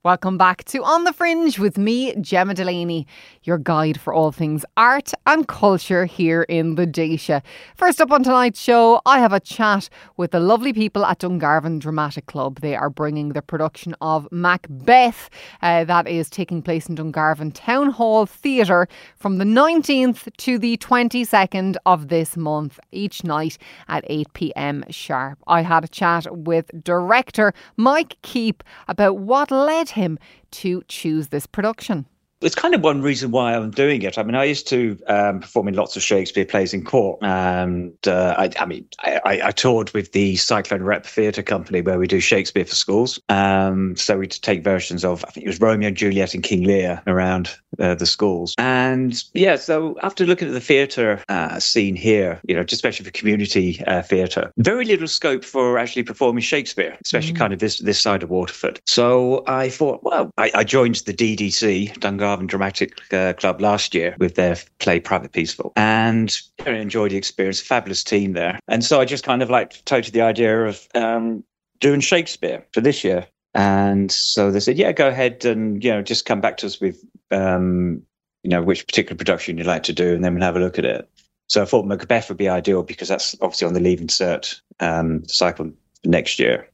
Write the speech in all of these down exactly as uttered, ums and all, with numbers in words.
Welcome back to On the Fringe with me, Gemma Delaney, your guide for all things art and culture here in the Daoise. First up on tonight's show, I have a chat with the lovely people at Dungarvan Dramatic Club. They are bringing the production of Macbeth uh, that is taking place in Dungarvan Town Hall Theatre from the nineteenth to the twenty-second of this month, each night at eight p.m. sharp. I had a chat with director Mike Keep about what led him to choose this production. It's kind of one reason why I'm doing it. I mean, I used to um, perform in lots of Shakespeare plays in Cork. And uh, I, I mean, I, I toured with the Cyclone Rep Theatre Company where we do Shakespeare for schools. Um, so we'd take versions of, I think it was Romeo and Juliet and King Lear around uh, the schools. And yeah, so after looking at the theatre uh, scene here, you know, just especially for community uh, theatre, very little scope for actually performing Shakespeare, especially mm. kind of this this side of Waterford. So I thought, well, I, I joined the D D C, Dungarvan Dramatic uh, Club, last year with their play Private Peaceful, and I enjoyed the experience. Fabulous team there, and so I just kind of like toted the idea of um, doing Shakespeare for this year. And so they said, "Yeah, go ahead, and you know, just come back to us with um, you know which particular production you'd like to do, and then we'll have a look at it." So I thought Macbeth would be ideal because that's obviously on the Leaving Cert um, cycle next year.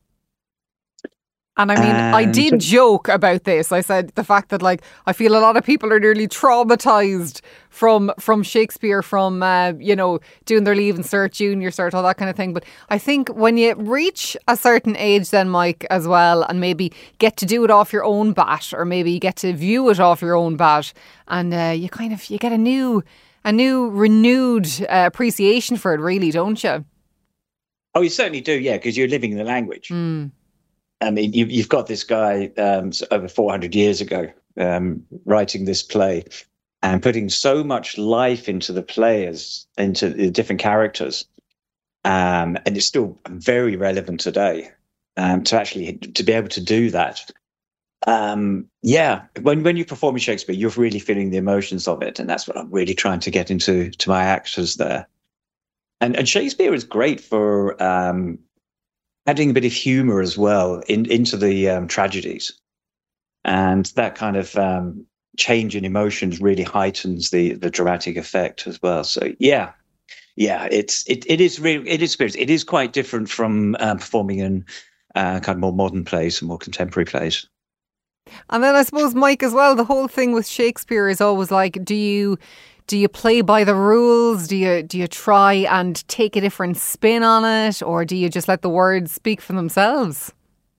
And I mean, and I did joke about this. I said the fact that, like, I feel a lot of people are nearly traumatised from from Shakespeare, from, uh, you know, doing their Leaving Cert, Junior Cert, all that kind of thing. But I think when you reach a certain age then, Mike, as well, and maybe get to do it off your own bat, or maybe you get to view it off your own bat, and uh, you kind of, you get a new, a new renewed uh, appreciation for it, really, don't you? Oh, you certainly do, yeah, because you're living in the language. Mm. I mean, you, you've got this guy um, over four hundred years ago um, writing this play and putting so much life into the players, into the different characters. Um, and it's still very relevant today um, to actually to be able to do that. Um, yeah, when when you perform in Shakespeare, you're really feeling the emotions of it. And that's what I'm really trying to get into to my actors there. And, and Shakespeare is great for Um, adding a bit of humour as well in, into the um, tragedies. And that kind of um, change in emotions really heightens the the dramatic effect as well. So yeah, yeah, it's it it is really it is it is quite different from um, performing in uh, kind of more modern plays and more contemporary plays. And then I suppose, Mike, as well, the whole thing with Shakespeare is always like, do you do you play by the rules? Do you do you try and take a different spin on it, or do you just let the words speak for themselves?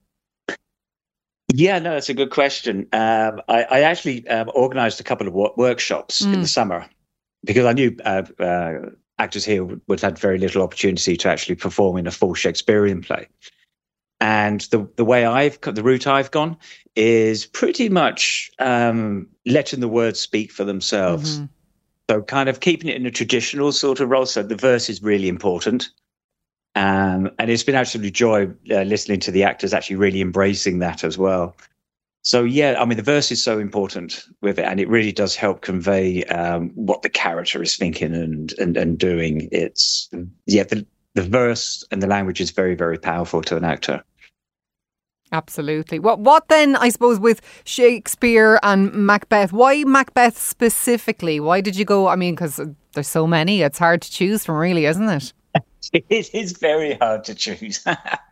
Yeah, no, that's a good question. Um, I, I actually um, organised a couple of wo- workshops mm. in the summer because I knew uh, uh, actors here would, would have had very little opportunity to actually perform in a full Shakespearean play. And the the way I've the route I've gone is pretty much um, letting the words speak for themselves. Mm-hmm. So kind of keeping it in a traditional sort of role. So the verse is really important. Um, and it's been absolutely joy uh, listening to the actors actually really embracing that as well. So, yeah, I mean, the verse is so important with it. And it really does help convey um, what the character is thinking and and, and doing. It's, yeah, the, the verse and the language is very, very powerful to an actor. Absolutely. What what then, I suppose, with Shakespeare and Macbeth? Why Macbeth specifically? Why did you go? I mean, because there's so many. It's hard to choose from, really, isn't it? It is very hard to choose.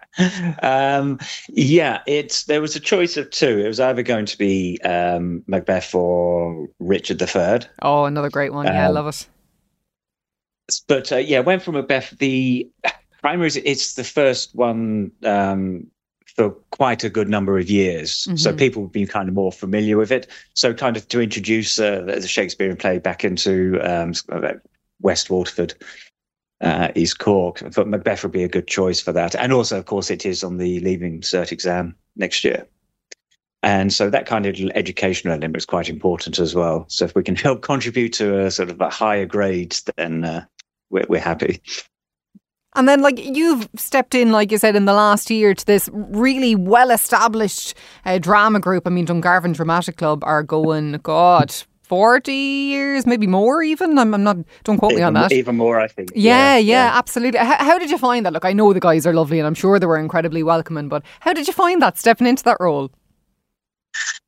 um, yeah, it's there was a choice of two. It was either going to be um, Macbeth or Richard the Third. Oh, another great one. Yeah, um, I love it. But uh, yeah, went for Macbeth. The primary is it's the first one. Um, for quite a good number of years. Mm-hmm. So people would be kind of more familiar with it. So kind of to introduce uh, the Shakespearean play back into um, West Waterford, uh, East Cork. I thought Macbeth would be a good choice for that. And also, of course, it is on the Leaving Cert exam next year. And so that kind of educational element is quite important as well. So if we can help contribute to a sort of a higher grade, then uh, we're, we're happy. And then, like, you've stepped in, like you said, in the last year to this really well-established uh, drama group. I mean, Dungarvan Dramatic Club are going, God, forty years, maybe more even. I'm, I'm not, don't quote even, me on that. Even more, I think. Yeah, yeah, yeah, absolutely. How, how did you find that? Look, I know the guys are lovely and I'm sure they were incredibly welcoming, but how did you find that, stepping into that role?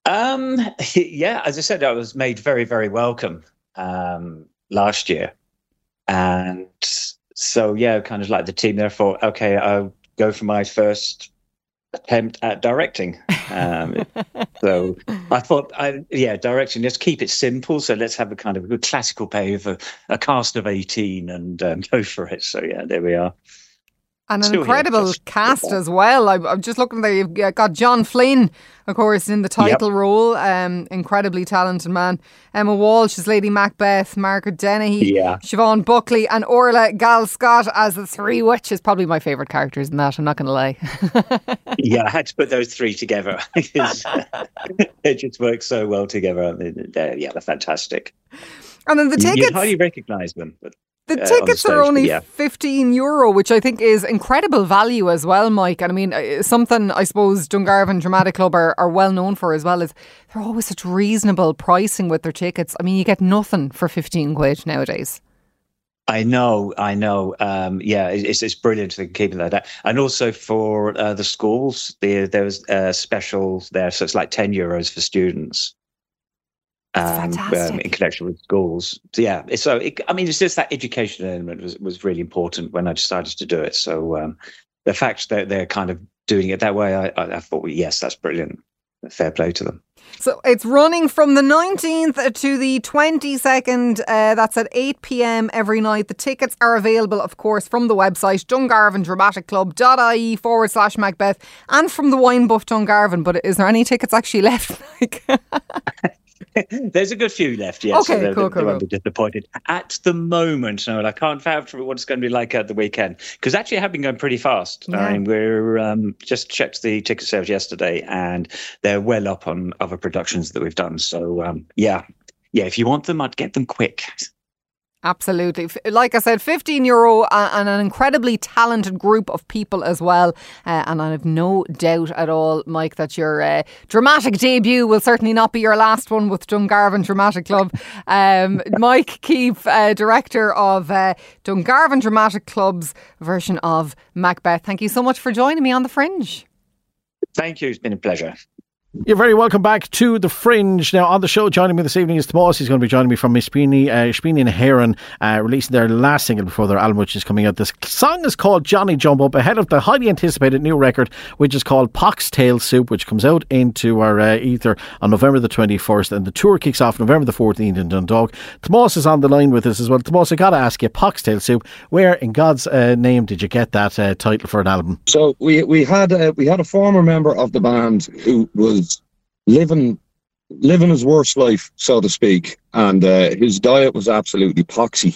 Um, yeah, as I said, I was made very, very welcome um, last year. And so, yeah, kind of like the team there thought, okay, I'll go for my first attempt at directing. Um, so I thought, I, yeah, directing, let's keep it simple. So let's have a kind of a good classical play of a, a cast of eighteen and um, go for it. So, yeah, there we are. And an Still incredible here, cast as well. I, I'm just looking there. You've got John Flynn, of course, in the title yep. role. Um, incredibly talented man. Emma Walsh as Lady Macbeth. Margaret Dennehy. Yeah. Siobhan Buckley and Orla Gal Scott as the Three Witches. Probably my favourite characters in that. I'm not going to lie. Yeah, I had to put those three together. It just works so well together. They're, yeah, they're fantastic. And then the tickets. You'd hardly recognise them, but. The Uh, tickets stage, are only yeah. fifteen euro, which I think is incredible value as well, Mike. And I mean, uh, something I suppose Dungarvan Dramatic Club are, are well known for as well is they're always such reasonable pricing with their tickets. I mean, you get nothing for fifteen quid nowadays. I know, I know. Um, yeah, it's it's brilliant to keep it like that. And also for uh, the schools, the, there's uh, specials there, so it's like ten euros for students. Um, um, in connection with schools. So yeah, it's, so it, I mean, it's just that education element was, was really important when I decided to do it. So um, the fact that they're kind of doing it that way, I, I, I thought, well, yes, that's brilliant. Fair play to them. So it's running from the nineteenth to the twenty-second. Uh, that's at eight p.m. every night. The tickets are available, of course, from the website dungarvan dramatic club dot I E forward slash Macbeth and from the Wine Buff Dungarvan. But is there any tickets actually left? There's a good few left, yes. Okay, so they, cool, they cool. won't be disappointed. At the moment, no, I can't vouch for what it's going to be like at the weekend. Because actually it have been going pretty fast. Yeah. I mean, we're um, just checked the ticket sales yesterday and they're well up on other productions that we've done. So, um, yeah. Yeah, if you want them, I'd get them quick. Absolutely. Like I said, fifteen euro and an incredibly talented group of people as well. Uh, and I have no doubt at all, Mike, that your uh, dramatic debut will certainly not be your last one with Dungarvan Dramatic Club. Um, Mike Keefe, uh, director of uh, Dungarvan Dramatic Club's version of Macbeth. Thank you so much for joining me on The Fringe. Thank you. It's been a pleasure. You're very welcome back to The Fringe. Now, on the show, joining me this evening is Tomas. He's going to be joining me from Miss Spini, uh, Spini and Heron, uh, releasing their last single before their album, which is coming out. This song is called Johnny Jump Up, ahead of the highly anticipated new record, which is called Poxtail Soup, which comes out into our uh, ether on November the twenty-first, and the tour kicks off November the fourteenth in Dundalk. Tomas is on the line with us as well. Tomas, I got to ask you, Poxtail Soup, where in God's uh, name did you get that uh, title for an album? So we we had uh, we had a former member of the band who was living living his worst life, so to speak, and uh, his diet was absolutely poxy.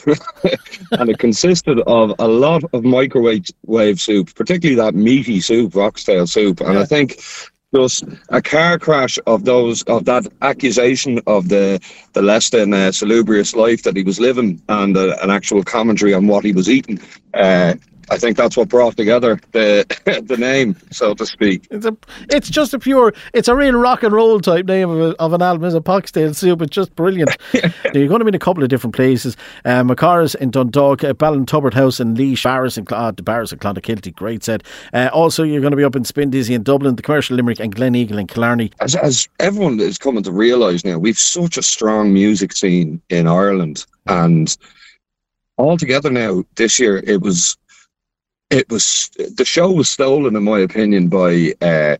And it consisted of a lot of microwave wave soup, particularly that meaty soup, oxtail soup. And yeah. I think just a car crash of those of that accusation of the the less than uh, salubrious life that he was living, and uh, an actual commentary on what he was eating. Uh, I think that's what brought together the the name, so to speak. It's a, it's just a pure, it's a real rock and roll type name of, a, of an album. It's a Poxtail Soup. It's just brilliant. Now, you're going to be in a couple of different places. Um, Macara's in Dundalk, uh, Ballintubbert House in Laois, Barras in Cl- uh, Barras in Clonakilty, great set. Uh, also, you're going to be up in Spin Dizzy in Dublin, the Commercial Limerick and Glen Eagle in Killarney. As, as everyone is coming to realise now, we've such a strong music scene in Ireland, and altogether now this year it was. It was the show was stolen, in my opinion, by uh,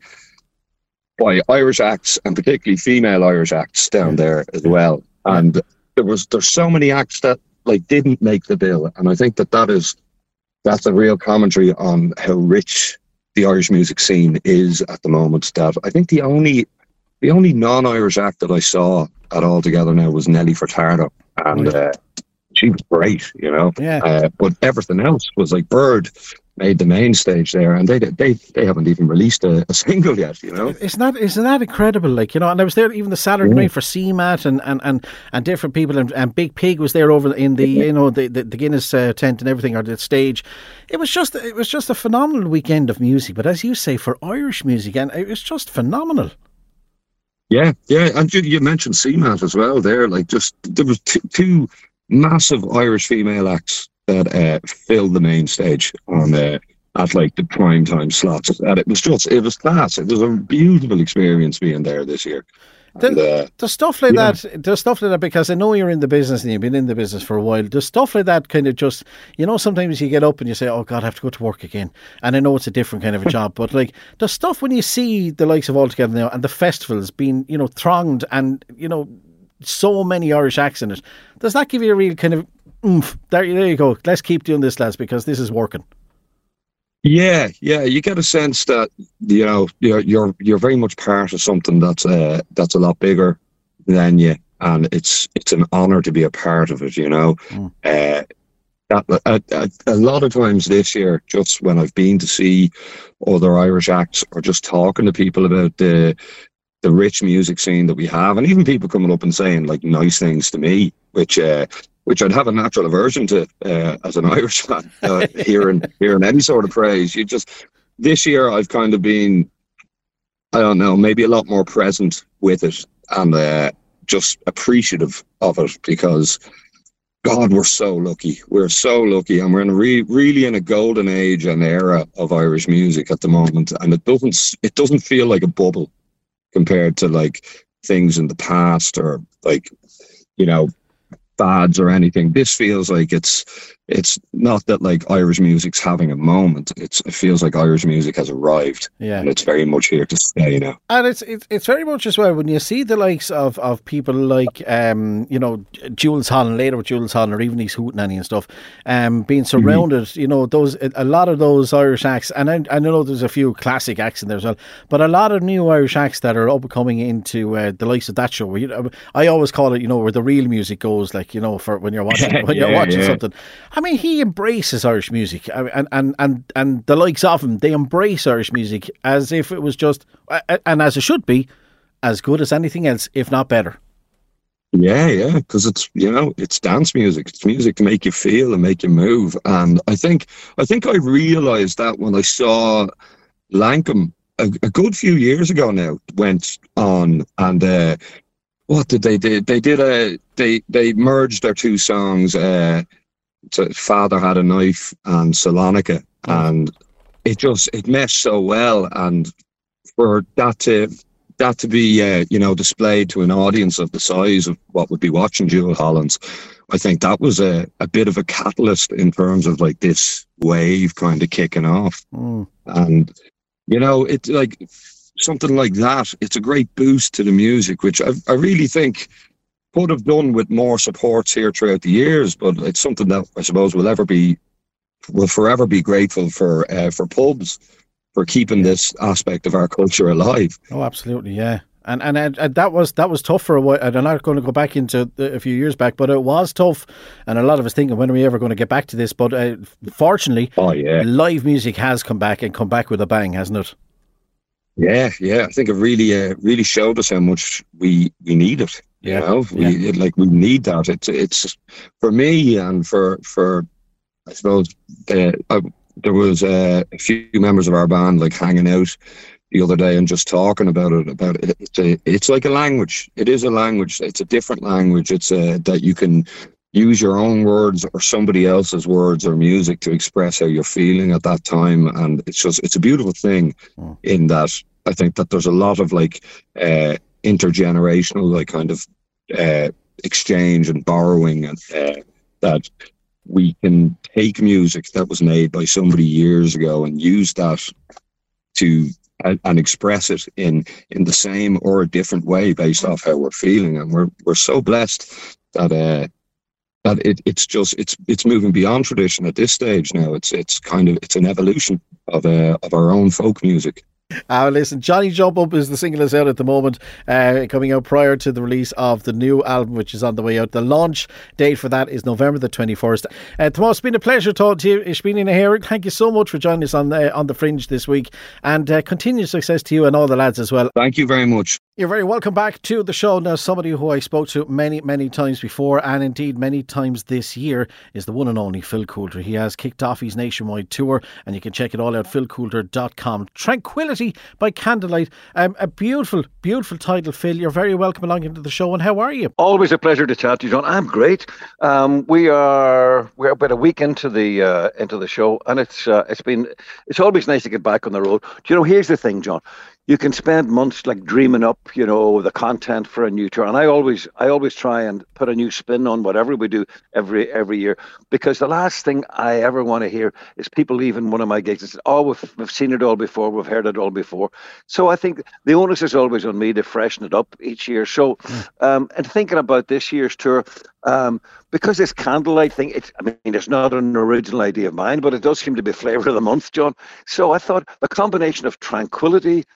by Irish acts, and particularly female Irish acts down there as well. And there was there's so many acts that like didn't make the bill, and I think that that is that's a real commentary on how rich the Irish music scene is at the moment. That I think the only the only non-Irish act that I saw at All Together now was Nelly Furtado, and. Uh, She was great, you know. Yeah. Uh, but everything else was like Bird made the main stage there, and they they they haven't even released a, a single yet, you know. Isn't that isn't that incredible? Like, you know, and I was there even the Saturday yeah. night for C M A T and, and, and, and different people, and, and Big Pig was there over in the you know the the, the Guinness uh, tent and everything, or the stage. It was just it was just a phenomenal weekend of music. But as you say, for Irish music, and it was just phenomenal. Yeah, yeah, and you, you mentioned C M A T as well. There, like, just there was t- two. massive Irish female acts that uh, filled the main stage on uh, at like the prime time slots. And it was just, it was class. It was a beautiful experience being there this year. The, and, uh, the stuff like yeah. that, the stuff like that, because I know you're in the business and you've been in the business for a while. The stuff like that kind of just, you know, sometimes you get up and you say, oh God, I have to go to work again. And I know it's a different kind of a job, but like the stuff when you see the likes of All Together Now and the festivals being, you know, thronged and, you know, so many Irish acts in it, does that give you a real kind of oomph? There, there you go. Let's keep doing this, lads, because this is working. Yeah, yeah, you get a sense that you know you're you're you're very much part of something that's uh, that's a lot bigger than you, and it's it's an honour to be a part of it. You know, mm. uh, that, a, a, a lot of times this year, just when I've been to see other Irish acts or just talking to people about the the rich music scene that we have, and even people coming up and saying like nice things to me, which. Uh, which I'd have a natural aversion to uh, as an Irishman, uh, hearing hearing any sort of praise. You just this year I've kind of been, I don't know, maybe a lot more present with it and uh, just appreciative of it because, God, we're so lucky. We're so lucky, and we're in a re- really in a golden age and era of Irish music at the moment, and it doesn't it doesn't feel like a bubble compared to like things in the past or like you know. fads or anything. This feels like it's it's not that like Irish music's having a moment. It's it feels like Irish music has arrived, yeah, and it's very much here to stay now. And it's it's it's very much as well when you see the likes of, of people like um you know Jules Holland later with Jules Holland or even these Hootenanny and stuff um being surrounded mm-hmm. you know those a lot of those Irish acts, and I, I know there's a few classic acts in there as well, but a lot of new Irish acts that are up and coming into uh, the likes of that show. Where, you know, I always call it you know where the real music goes, like you know for when you're watching when yeah, you're watching yeah. something. I mean, he embraces Irish music, and, and, and, and the likes of him, they embrace Irish music as if it was just, and as it should be, as good as anything else, if not better. Yeah, yeah, because it's you know it's dance music. It's music to make you feel and make you move. And I think I think I realised that when I saw Lankum a, a good few years ago now went on and. Uh, What did they do? They did a they they merged their two songs. Uh, to Father Had a Knife and Salonica, mm. and it just it meshed so well. And for that to that to be uh, you know displayed to an audience of the size of what would be watching Jewel Holland's, I think that was a, a bit of a catalyst in terms of like this wave kind of kicking off. Mm. And you know it's like. Something like that, it's a great boost to the music, which I, I really think could have done with more supports here throughout the years. But it's something that I suppose will ever be, will forever be grateful for uh, for pubs for keeping this aspect of our culture alive. Oh, absolutely, yeah. And and, and that was that was tough for a while. And I'm not going to go back into a few years back, but it was tough. And a lot of us thinking, when are we ever going to get back to this? But uh, fortunately, oh yeah, live music has come back and come back with a bang, hasn't it? Yeah, yeah. I think it really, uh, really showed us how much we we need it. Yeah, you know, we yeah. it, like we need that. It's it's for me and for for I suppose uh, I, there was uh, a few members of our band like hanging out the other day and just talking about it. About it, it's a, it's like a language. It is a language. It's a different language. It's a, that you can use your own words or somebody else's words or music to express how you're feeling at that time. And it's just, it's a beautiful thing mm. in that I think that there's a lot of like uh, intergenerational, like kind of uh, exchange and borrowing, and uh, that we can take music that was made by somebody years ago and use that to and, and express it in in the same or a different way based off how we're feeling. And we're we're so blessed that uh, that it, it's just it's it's moving beyond tradition at this stage now. It's it's kind of it's an evolution of uh, of our own folk music. Uh, listen, Johnny Jump Up is the single that's out at the moment, uh, coming out prior to the release of the new album, which is on the way out. The launch date for that is November the twenty-first. Uh, Tomas, it's been a pleasure talking to you. Ishbini Nahair, thank you so much for joining us on the, on the Fringe this week, and uh, continued success to you and all the lads as well. Thank you very much. You're very welcome back to the show. Now, somebody who I spoke to many, many times before, and indeed many times this year, is the one and only Phil Coulter. He has kicked off his nationwide tour, and you can check it all out, phil coulter dot com. Tranquility by Candlelight. Um, a beautiful, beautiful title, Phil. You're very welcome along into the show, and how are you? Always a pleasure to chat to you, John. I'm great. Um, we are we're about a week into the uh, into the show, and it's uh, it's been it's always nice to get back on the road. Do you know? Here's the thing, John. You can spend months like dreaming up, you know, the content for a new tour, and I always, I always try and put a new spin on whatever we do every every year, because the last thing I ever want to hear is people leaving one of my gigs and say, "Oh, we've, we've seen it all before, we've heard it all before." So I think the onus is always on me to freshen it up each year. So, um, and thinking about this year's tour, um, because this Candlelight thing, it's, I mean, it's not an original idea of mine, but it does seem to be flavour of the month, John. So I thought the combination of tranquility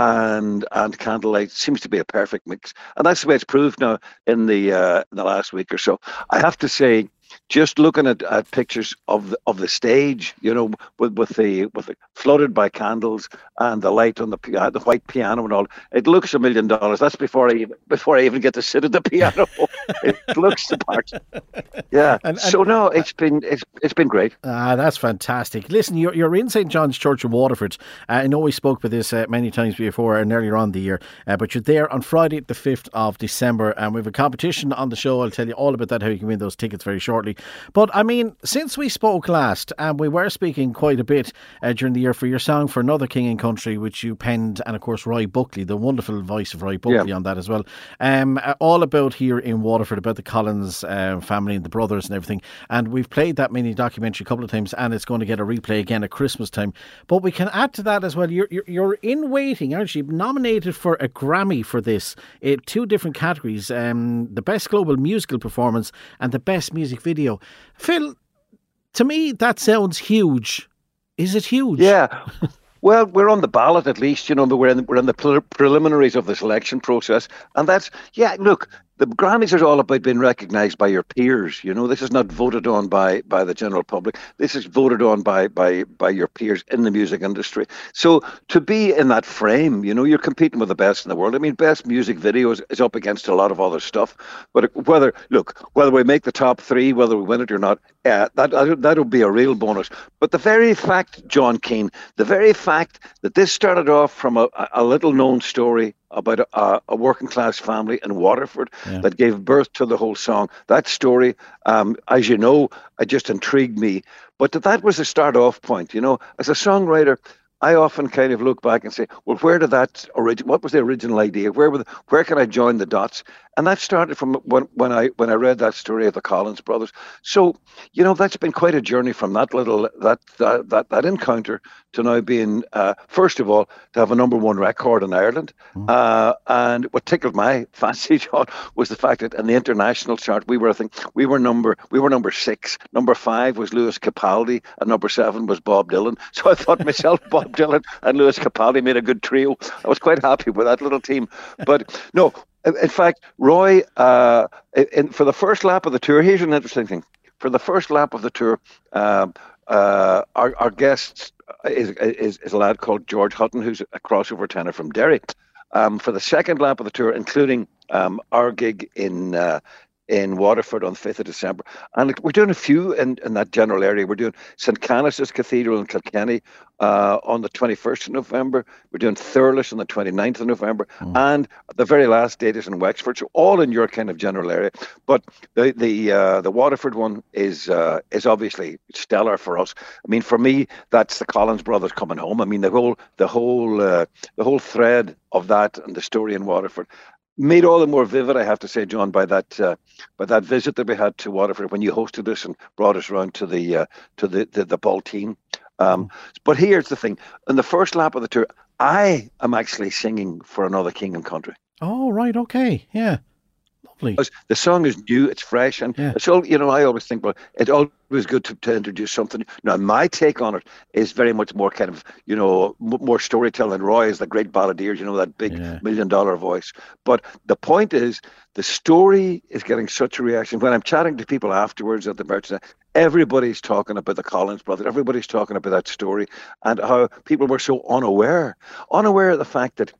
and and Candlelight seems to be a perfect mix, and that's the way it's proved now in the uh, in the last week or so. I have to say, just looking at, at pictures of the, of the stage, you know, with with the with the flooded by candles and the light on the piano, the white piano and all, it looks a million dollars. That's before I even before I even get to sit at the piano. It looks the part. Yeah. And, and, so no, it's been it's it's been great. Ah, that's fantastic. Listen, you're you're in Saint John's Church in Waterford. Uh, I know we spoke about this uh, many times before and earlier on the year, uh, but you're there on Friday, the fifth of December, and we have a competition on the show. I'll tell you all about that, how you can win those tickets very shortly. But I mean, since we spoke last, and we were speaking quite a bit uh, during the year for your song For Another King and Country, which you penned, and of course Roy Buckley, the wonderful voice of Roy Buckley yeah. on that as well. Um, all about here in Waterford, about the Collins uh, family and the brothers and everything. And we've played that mini documentary a couple of times, and it's going to get a replay again at Christmas time. But we can add to that as well. You're you're, you're in waiting, aren't you? Nominated for a Grammy for this. Uh, two different categories: um, the best global musical performance and the best music video. Phil, to me that sounds huge. Is it huge? Yeah. Well, we're on the ballot at least, you know, we're in, we're in the pre- preliminaries of the selection process. And that's, yeah, look, the Grammys are all about being recognised by your peers. You know, this is not voted on by, by the general public. This is voted on by, by, by your peers in the music industry. So to be in that frame, you know, you're competing with the best in the world. I mean, best music video is, is up against a lot of other stuff. But whether, look, whether we make the top three, whether we win it or not, uh, that that'll be a real bonus. But the very fact, John Keane, the very fact that this started off from a, a little known story about a, a working class family in Waterford yeah. that gave birth to the whole song. That story, um, as you know, it just intrigued me. But that was the start off point. You know, as a songwriter, I often kind of look back and say, well, where did that origin? What was the original idea? Where were the, where can I join the dots? And that started from when, when I when I read that story of the Collins brothers. So, you know, that's been quite a journey from that little that that that, that encounter to now being uh, first of all to have a number one record in Ireland. Mm. Uh, and what tickled my fancy, John, was the fact that in the international chart we were I think we were number we were number six. Number five was Lewis Capaldi, and number seven was Bob Dylan. So I thought myself, Bob Dylan and Lewis Capaldi made a good trio. I was quite happy with that little team. But no. In fact, Roy, uh, in, for the first lap of the tour, here's an interesting thing. For the first lap of the tour, uh, uh, our, our guest is, is, is a lad called George Hutton, who's a crossover tenor from Derry. Um, for the second lap of the tour, including um, our gig in uh, in Waterford on the fifth of December. And we're doing a few in, in that general area. We're doing Saint Canice's Cathedral in Kilkenny uh, on the twenty-first of November. We're doing Thurles on the twenty-ninth of November. Mm. And the very last date is in Wexford. So all in your kind of general area. But the the uh, the Waterford one is uh, is obviously stellar for us. I mean, for me, that's the Collins brothers coming home. I mean, the whole the whole uh, the whole thread of that and the story in Waterford made all the more vivid, I have to say, John, by that uh, by that visit that we had to Waterford when you hosted us and brought us around to the uh, to the the, the Baltine. Um, mm. But here's the thing: in the first lap of the tour, I am actually singing For Another King and Country. Oh, right, okay, yeah. Lovely. The song is new, it's fresh, and yeah. it's all, you know, I always think, well, it's always good to, to introduce something. Now, my take on it is very much more kind of, you know, m- more storytelling. Roy is the great balladeer, you know, that big yeah. million dollar voice. But the point is, the story is getting such a reaction. When I'm chatting to people afterwards at the merchant, everybody's talking about the Collins brothers. Everybody's talking about that story and how people were so unaware, unaware of the fact that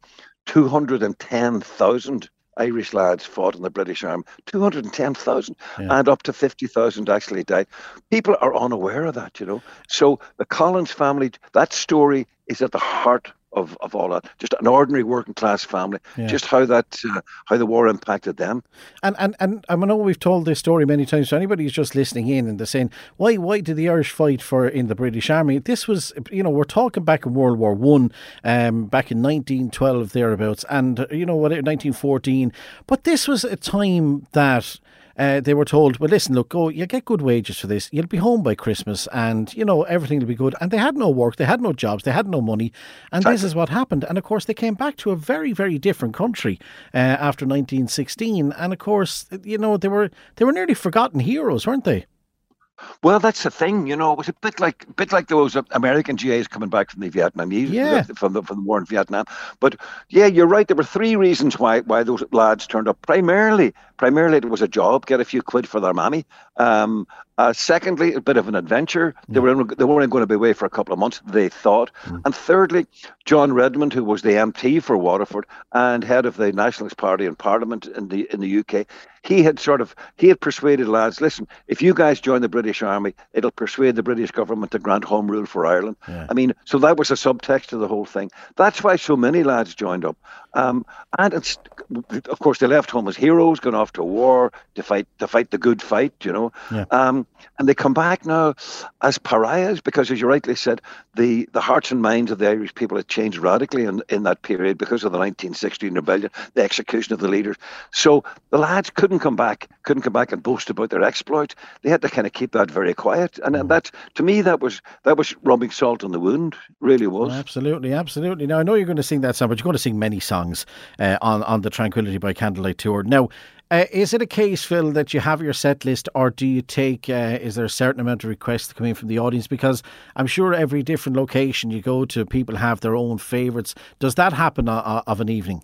two hundred ten thousand Irish lads fought in the British Army, two hundred ten thousand, Yeah. and up to fifty thousand actually died. People are unaware of that, you know. So the Collins family, that story is at the heart of, of all that. Just an ordinary working class family, Yeah. just how that uh, how the war impacted them. And, and and I know we've told this story many times. So anybody who's just listening in and they're saying, why why did the Irish fight for in the British Army? This was, you know, we're talking back in World War One, um, back in nineteen twelve thereabouts, and uh, you know what, nineteen fourteen. But this was a time that. Uh, they were told, well, listen, look, go, you get good wages for this. You'll be home by Christmas and, you know, everything will be good. And they had no work. They had no jobs. They had no money. And Exactly. this is what happened. And, of course, they came back to a very, very different country uh, after nineteen sixteen. And, of course, you know, they were they were nearly forgotten heroes, weren't they? Well, that's the thing, you know. It was a bit like, bit like those American G As coming back from the Vietnamese, Yeah. from the from the war in Vietnam. But yeah, you're right. There were three reasons why why those lads turned up. Primarily, primarily it was a job, get a few quid for their mammy. Um, uh, secondly, a bit of an adventure. They were they weren't going to be away for a couple of months, they thought. And thirdly, John Redmond, who was the M P for Waterford and head of the Nationalist Party in Parliament in the in the U K, he had sort of he had persuaded lads, listen, if you guys join the British Army, it'll persuade the British government to grant home rule for Ireland. Yeah. I mean, so that was a subtext to the whole thing. That's why so many lads joined up. Um, and it's, of course, they left home as heroes, gone off to war to fight to fight the good fight, you know. Yeah. Um, and they come back now as pariahs because, as you rightly said, the, the hearts and minds of the Irish people had changed radically in, in that period because of the nineteen sixteen rebellion, the execution of the leaders. So the lads couldn't come back, couldn't come back and boast about their exploits. They had to kind of keep that very quiet. And, and that, to me, that was that was rubbing salt on the wound, really was. Absolutely, absolutely. Now, I know you're going to sing that song, but you're going to sing many songs uh, on, on the Tranquility by Candlelight tour. Now, uh, is it a case, Phil, that you have your set list, or do you take, uh, is there a certain amount of requests coming in from the audience? Because I'm sure every different location you go to, people have their own favourites. Does that happen uh, of an evening?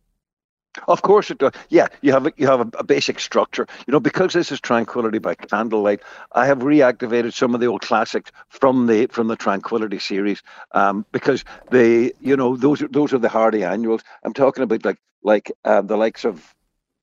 Of course it does. Yeah, you have a, you have a, a basic structure. You know, because this is Tranquility by Candlelight, I have reactivated some of the old classics from the from the Tranquility series. Um, because they, you know, those are those are the Hardy annuals. I'm talking about like like uh, the likes of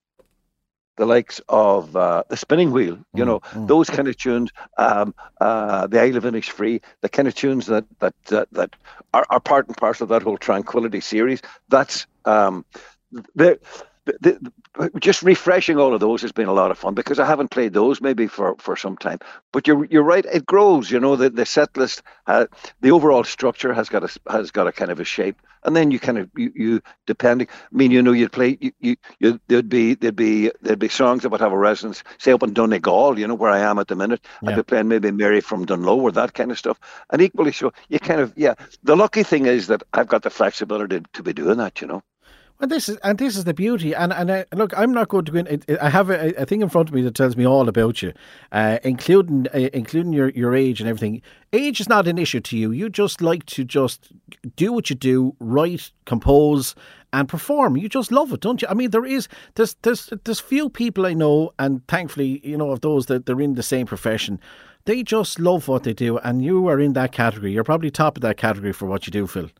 the likes of uh, the Spinning Wheel. You know, mm. those kind of tunes. Um, uh, the Isle of Innisfree, the kind of tunes that that that, that are, are part and parcel of that whole Tranquility series. That's um. The, the, the, just refreshing all of those has been a lot of fun because I haven't played those maybe for, for some time. But you're you're right, it grows. You know, the, the set list, uh, the overall structure has got a has got a kind of a shape, and then you kind of you, you depending. I mean, you know, you'd play you, you you there'd be there'd be there'd be songs that would have a resonance, say up in Donegal, you know, where I am at the minute. Yeah. I'd be playing maybe Mary from Dunlow or that kind of stuff, and equally so. You kind of yeah. The lucky thing is that I've got the flexibility to be doing that. You know. Well, this is and this is the beauty. And and uh, look, I'm not going to go in. I have a, a thing in front of me that tells me all about you, uh, including uh, including your, your age and everything. Age is not an issue to you. You just like to just do what you do, write, compose, and perform. You just love it, don't you? I mean, there is there's there's there's few people I know, and thankfully, you know, of those that they're in the same profession. They just love what they do, and you are in that category. You're probably top of that category for what you do, Phil.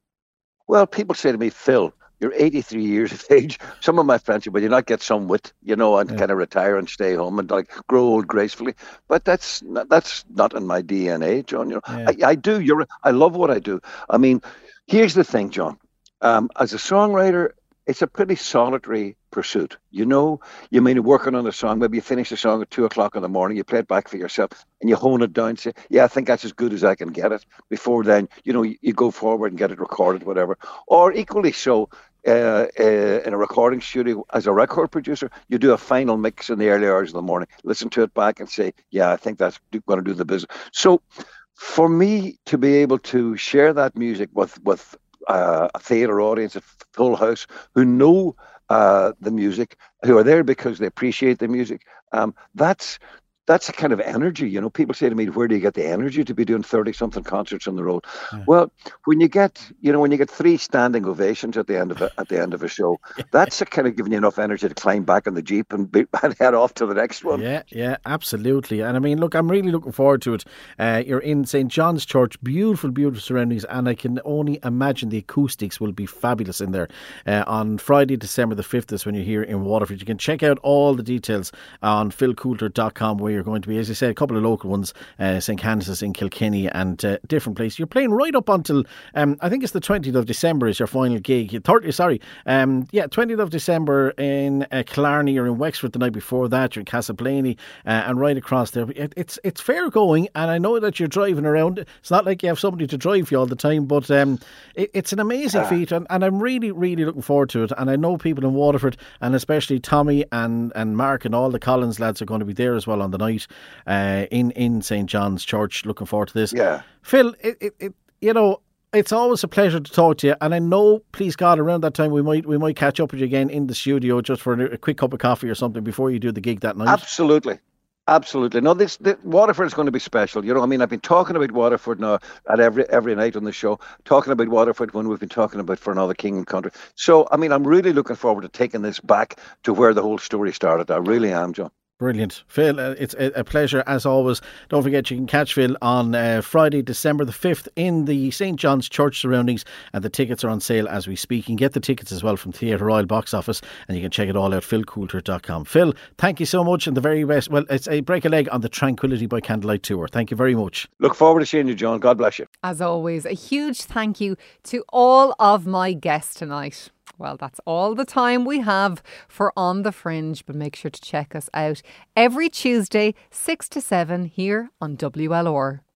Well, people say to me, Phil, you're eighty-three years of age. Some of my friends say, "Will you not get some wit, you know, and Yeah. kind of retire and stay home and like grow old gracefully?" But that's not, that's not in my D N A, John. You know, Yeah. I, I do. You're. I love what I do. I mean, here's the thing, John. Um, as a songwriter, it's a pretty solitary pursuit. You know, you mean you're working on a song. Maybe you finish the song at two o'clock in the morning. You play it back for yourself, and you hone it down. Say, "Yeah, I think that's as good as I can get it." Before then, you know, you, you go forward and get it recorded, whatever. Or equally so. Uh, uh, in a recording studio as a record producer, you do a final mix in the early hours of the morning, listen to it back and say, yeah, I think that's going to do the business. So for me to be able to share that music with, with uh, a theatre audience, a full house, who know uh, the music, who are there because they appreciate the music, um, that's that's a kind of energy. You know, people say to me, where do you get the energy to be doing thirty something concerts on the road? Yeah. Well, when you get, you know, when you get three standing ovations at the end of a, at the end of a show, that's a kind of giving you enough energy to climb back in the Jeep and, be, and head off to the next one. Yeah, yeah, absolutely. And I mean, look, I'm really looking forward to it. Uh, you're in Saint John's Church, beautiful, beautiful surroundings, and I can only imagine the acoustics will be fabulous in there. Uh, on Friday, December the fifth is when you're here in Waterford. You can check out all the details on phil coulter dot com where you're going to be. As I said, a couple of local ones, uh, Saint Canice's in Kilkenny and uh, different places. You're playing right up until, um, I think it's the twentieth of December is your final gig. thirty, sorry, um, yeah, twentieth of December in uh, Killarney. You're in Wexford the night before that. You're in Castleblaney uh, and right across there. It, it's it's fair going, and I know that you're driving around. It's not like you have somebody to drive you all the time, but um, it, it's an amazing Ah. feat, and, and I'm really, really looking forward to it. And I know people in Waterford, and especially Tommy and, and Mark and all the Collins lads are going to be there as well on the night uh, in, in Saint John's Church. Looking forward to this. Yeah. Phil, it, it, it, you know, it's always a pleasure to talk to you, and I know, please God, around that time we might we might catch up with you again in the studio just for a, a quick cup of coffee or something before you do the gig that night. Absolutely. Absolutely. No, this, this Waterford is going to be special. You know, I mean, I've been talking about Waterford now at every every night on the show, talking about Waterford when we've been talking about For Another King and Country. So, I mean, I'm really looking forward to taking this back to where the whole story started. I really am, John. Brilliant. Phil, uh, it's a, a pleasure as always. Don't forget you can catch Phil on uh, Friday, December the fifth in the Saint John's Church surroundings, and the tickets are on sale as we speak. You can get the tickets as well from Theatre Royal box office, and you can check it all out, phil coulter dot com. Phil, thank you so much, and the very best. Well, it's a break a leg on the Tranquility by Candlelight tour. Thank you very much. Look forward to seeing you, John. God bless you. As always, a huge thank you to all of my guests tonight. Well, that's all the time we have for On the Fringe, but make sure to check us out every Tuesday, six to seven here on W L R.